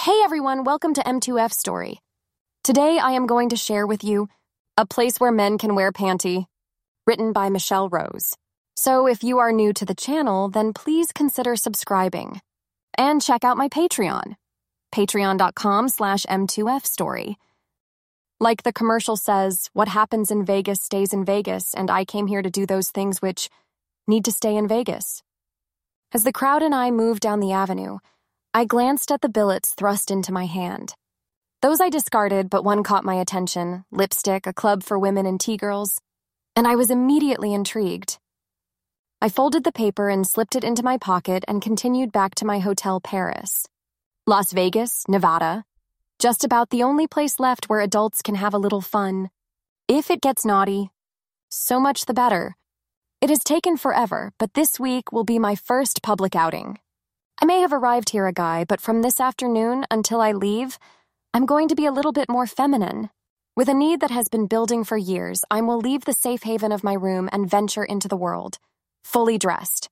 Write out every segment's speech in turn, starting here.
Hey everyone, welcome to M2F Story. Today I am going to share with you A Place Where Men Can Wear Panty, written by Michelle Rose. So if you are new to the channel, then please consider subscribing. And check out my Patreon, patreon.com/M2F Story. Like the commercial says, what happens in Vegas stays in Vegas, and I came here to do those things which need to stay in Vegas. As the crowd and I moved down the avenue, I glanced at the billets thrust into my hand. Those I discarded, but one caught my attention, lipstick, a club for women and tea-girls, and I was immediately intrigued. I folded the paper and slipped it into my pocket and continued back to my hotel Paris. Las Vegas, Nevada, just about the only place left where adults can have a little fun. If it gets naughty, so much the better. It has taken forever, but this week will be my first public outing. I may have arrived here a guy, but from this afternoon until I leave, I'm going to be a little bit more feminine. With a need that has been building for years, I will leave the safe haven of my room and venture into the world, fully dressed.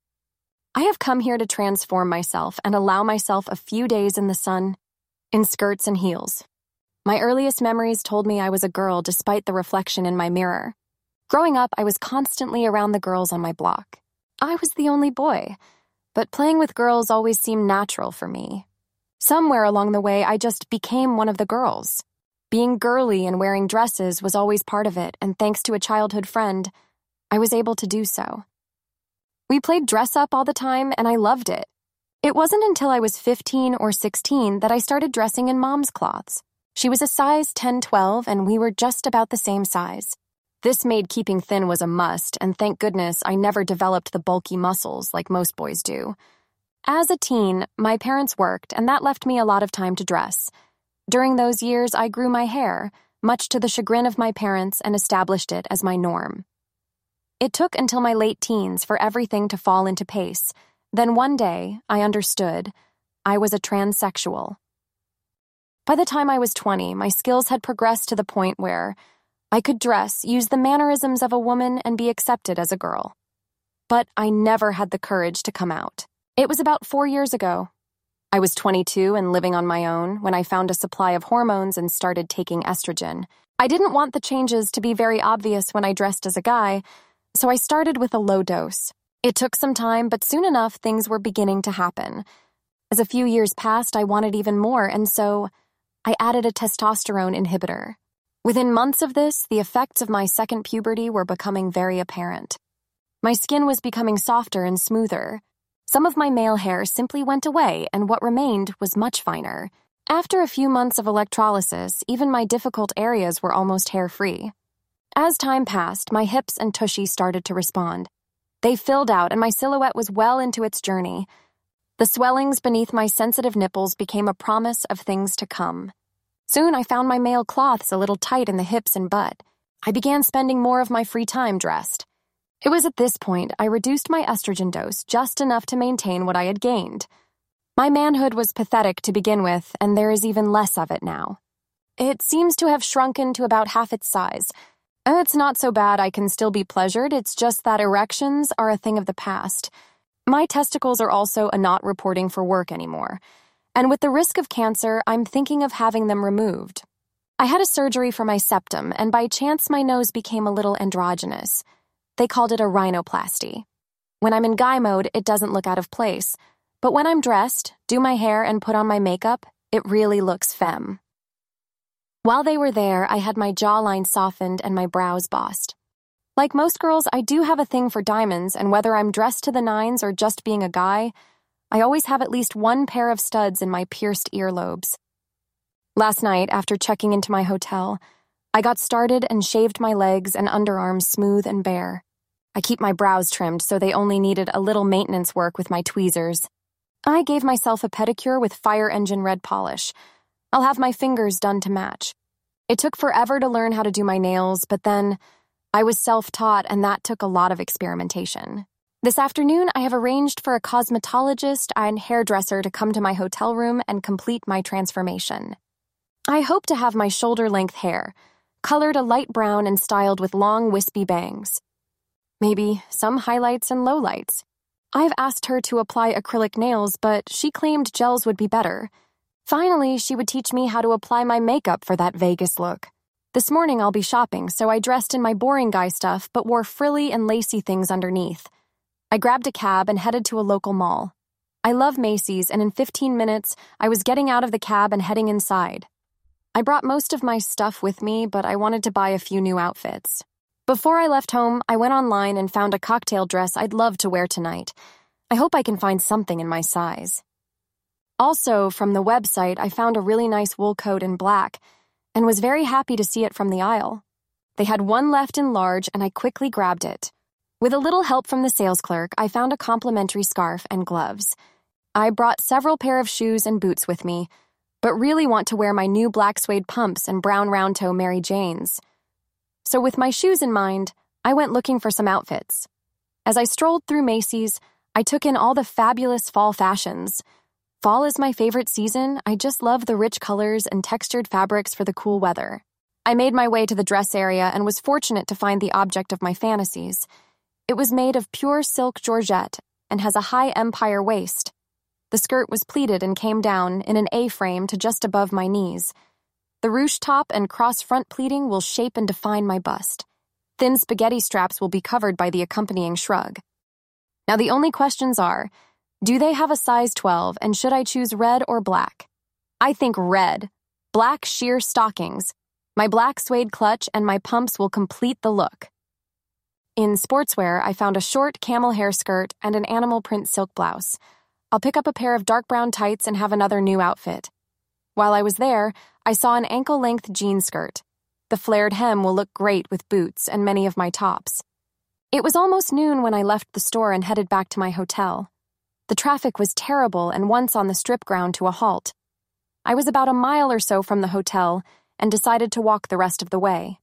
I have come here to transform myself and allow myself a few days in the sun, in skirts and heels. My earliest memories told me I was a girl despite the reflection in my mirror. Growing up, I was constantly around the girls on my block. I was the only boy, but playing with girls always seemed natural for me. Somewhere along the way, I just became one of the girls. Being girly and wearing dresses was always part of it, and thanks to a childhood friend, I was able to do so. We played dress-up all the time, and I loved it. It wasn't until I was 15 or 16 that I started dressing in mom's clothes. She was a size 10-12, and we were just about the same size. This made keeping thin was a must, and thank goodness I never developed the bulky muscles like most boys do. As a teen, my parents worked, and that left me a lot of time to dress. During those years, I grew my hair, much to the chagrin of my parents, and established it as my norm. It took until my late teens for everything to fall into place. Then one day, I understood I was a transsexual. By the time I was 20, my skills had progressed to the point where I could dress, use the mannerisms of a woman, and be accepted as a girl. But I never had the courage to come out. It was about 4 years ago. I was 22 and living on my own when I found a supply of hormones and started taking estrogen. I didn't want the changes to be very obvious when I dressed as a guy, so I started with a low dose. It took some time, but soon enough things were beginning to happen. As a few years passed, I wanted even more, and so I added a testosterone inhibitor. Within months of this, the effects of my second puberty were becoming very apparent. My skin was becoming softer and smoother. Some of my male hair simply went away, and what remained was much finer. After a few months of electrolysis, even my difficult areas were almost hair-free. As time passed, my hips and tushy started to respond. They filled out, and my silhouette was well into its journey. The swellings beneath my sensitive nipples became a promise of things to come. Soon I found my male cloths a little tight in the hips and butt. I began spending more of my free time dressed. It was at this point I reduced my estrogen dose just enough to maintain what I had gained. My manhood was pathetic to begin with, and there is even less of it now. It seems to have shrunken to about half its size. It's not so bad I can still be pleasured, it's just that erections are a thing of the past. My testicles are also not reporting for work anymore. And with the risk of cancer, I'm thinking of having them removed. I had a surgery for my septum, and by chance my nose became a little androgynous. They called it a rhinoplasty. When I'm in guy mode, it doesn't look out of place. But when I'm dressed, do my hair, and put on my makeup, it really looks femme. While they were there, I had my jawline softened and my brows bossed. Like most girls, I do have a thing for diamonds, and whether I'm dressed to the nines or just being a guy, I always have at least one pair of studs in my pierced earlobes. Last night, after checking into my hotel, I got started and shaved my legs and underarms smooth and bare. I keep my brows trimmed so they only needed a little maintenance work with my tweezers. I gave myself a pedicure with fire engine red polish. I'll have my fingers done to match. It took forever to learn how to do my nails, but then I was self-taught, and that took a lot of experimentation. This afternoon, I have arranged for a cosmetologist and hairdresser to come to my hotel room and complete my transformation. I hope to have my shoulder-length hair, colored a light brown and styled with long, wispy bangs. Maybe some highlights and lowlights. I've asked her to apply acrylic nails, but she claimed gels would be better. Finally, she would teach me how to apply my makeup for that Vegas look. This morning I'll be shopping, so I dressed in my boring guy stuff but wore frilly and lacy things underneath. I grabbed a cab and headed to a local mall. I love Macy's, and in 15 minutes, I was getting out of the cab and heading inside. I brought most of my stuff with me, but I wanted to buy a few new outfits. Before I left home, I went online and found a cocktail dress I'd love to wear tonight. I hope I can find something in my size. Also, from the website, I found a really nice wool coat in black and was very happy to see it from the aisle. They had one left in large, and I quickly grabbed it. With a little help from the sales clerk, I found a complimentary scarf and gloves. I brought several pair of shoes and boots with me, but really want to wear my new black suede pumps and brown round-toe Mary Janes. So with my shoes in mind, I went looking for some outfits. As I strolled through Macy's, I took in all the fabulous fall fashions. Fall is my favorite season. I just love the rich colors and textured fabrics for the cool weather. I made my way to the dress area and was fortunate to find the object of my fantasies. It was made of pure silk georgette and has a high empire waist. The skirt was pleated and came down in an A-frame to just above my knees. The ruche top and cross front pleating will shape and define my bust. Thin spaghetti straps will be covered by the accompanying shrug. Now the only questions are, do they have a size 12 and should I choose red or black? I think red. Black sheer stockings. My black suede clutch and my pumps will complete the look. In sportswear, I found a short camel hair skirt and an animal print silk blouse. I'll pick up a pair of dark brown tights and have another new outfit. While I was there, I saw an ankle-length jean skirt. The flared hem will look great with boots and many of my tops. It was almost noon when I left the store and headed back to my hotel. The traffic was terrible and once on the strip ground to a halt. I was about a mile or so from the hotel and decided to walk the rest of the way.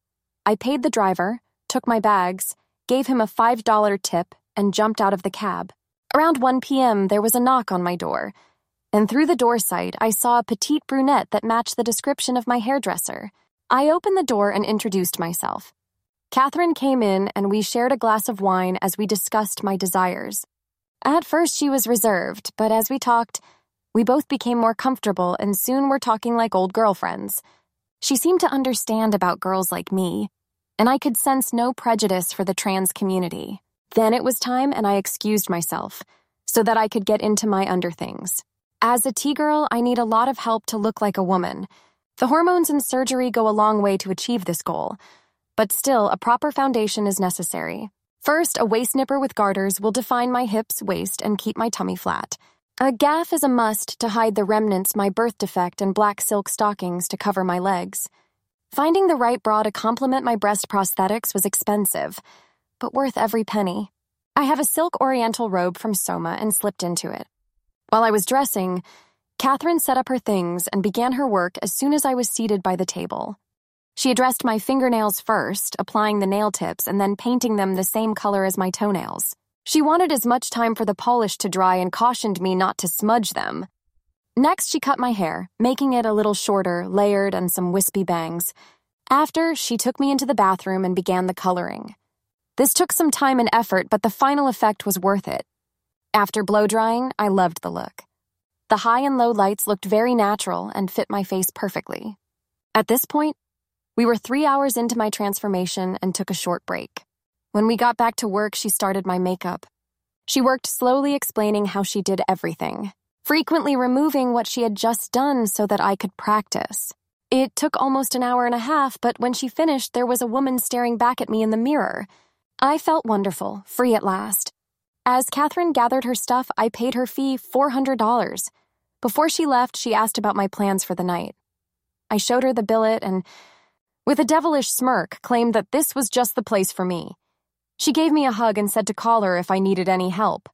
I paid the driver, took my bags, gave him a $5 tip, and jumped out of the cab. Around 1 p.m., there was a knock on my door, and through the door sight, I saw a petite brunette that matched the description of my hairdresser. I opened the door and introduced myself. Catherine came in, and we shared a glass of wine as we discussed my desires. At first, she was reserved, but as we talked, we both became more comfortable and soon were talking like old girlfriends. She seemed to understand about girls like me, and I could sense no prejudice for the trans community. Then it was time and I excused myself, so that I could get into my underthings. As a T-girl, I need a lot of help to look like a woman. The hormones and surgery go a long way to achieve this goal, but still a proper foundation is necessary. First, a waist nipper with garters will define my hips, waist, and keep my tummy flat. A gaff is a must to hide the remnants my birth defect and black silk stockings to cover my legs. Finding the right bra to complement my breast prosthetics was expensive, but worth every penny. I have a silk oriental robe from Soma and slipped into it. While I was dressing, Catherine set up her things and began her work as soon as I was seated by the table. She addressed my fingernails first, applying the nail tips and then painting them the same color as my toenails. She wanted as much time for the polish to dry and cautioned me not to smudge them. Next, she cut my hair, making it a little shorter, layered, and some wispy bangs. After, she took me into the bathroom and began the coloring. This took some time and effort, but the final effect was worth it. After blow-drying, I loved the look. The high and low lights looked very natural and fit my face perfectly. At this point, we were 3 hours into my transformation and took a short break. When we got back to work, she started my makeup. She worked slowly explaining how she did everything, frequently removing what she had just done so that I could practice. It took almost an hour and a half, but when she finished, there was a woman staring back at me in the mirror. I felt wonderful, free at last. As Catherine gathered her stuff, I paid her fee $400. Before she left, she asked about my plans for the night. I showed her the billet and, with a devilish smirk, claimed that this was just the place for me. She gave me a hug and said to call her if I needed any help.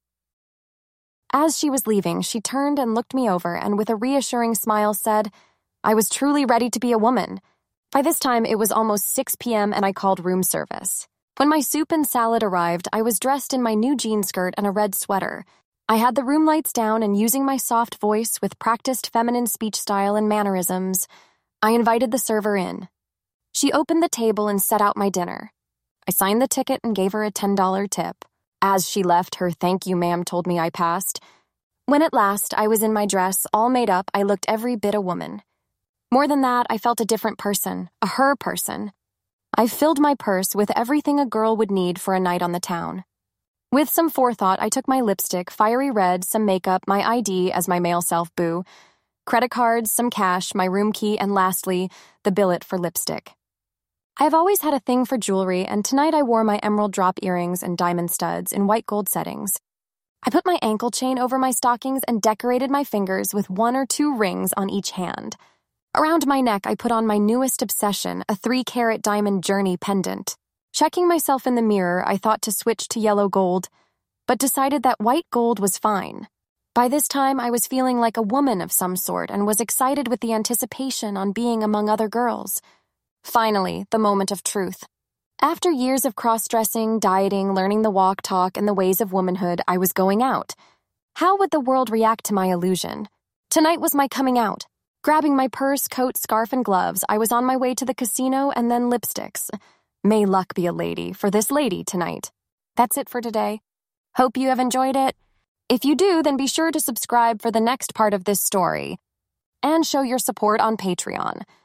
As she was leaving, she turned and looked me over and with a reassuring smile said, I was truly ready to be a woman. By this time, it was almost 6 p.m. and I called room service. When my soup and salad arrived, I was dressed in my new jean skirt and a red sweater. I had the room lights down and using my soft voice with practiced feminine speech style and mannerisms, I invited the server in. She opened the table and set out my dinner. I signed the ticket and gave her a $10 tip. As she left, her "thank you, ma'am" told me I passed. When at last I was in my dress, all made up, I looked every bit a woman. More than that, I felt a different person, a her person. I filled my purse with everything a girl would need for a night on the town. With some forethought, I took my lipstick, fiery red, some makeup, my ID as my male self, boo, credit cards, some cash, my room key, and lastly, the billet for lipstick. I have always had a thing for jewelry, and tonight I wore my emerald drop earrings and diamond studs in white gold settings. I put my ankle chain over my stockings and decorated my fingers with 1 or 2 rings on each hand. Around my neck, I put on my newest obsession, a 3-carat diamond journey pendant. Checking myself in the mirror, I thought to switch to yellow gold, but decided that white gold was fine. By this time, I was feeling like a woman of some sort and was excited with the anticipation on being among other girls. Finally, the moment of truth. After years of cross-dressing, dieting, learning the walk, talk, and the ways of womanhood, I was going out. How would the world react to my illusion? Tonight was my coming out. Grabbing my purse, coat, scarf, and gloves, I was on my way to the casino and then lipsticks. May luck be a lady for this lady tonight. That's it for today. Hope you have enjoyed it. If you do, then be sure to subscribe for the next part of this story and show your support on Patreon.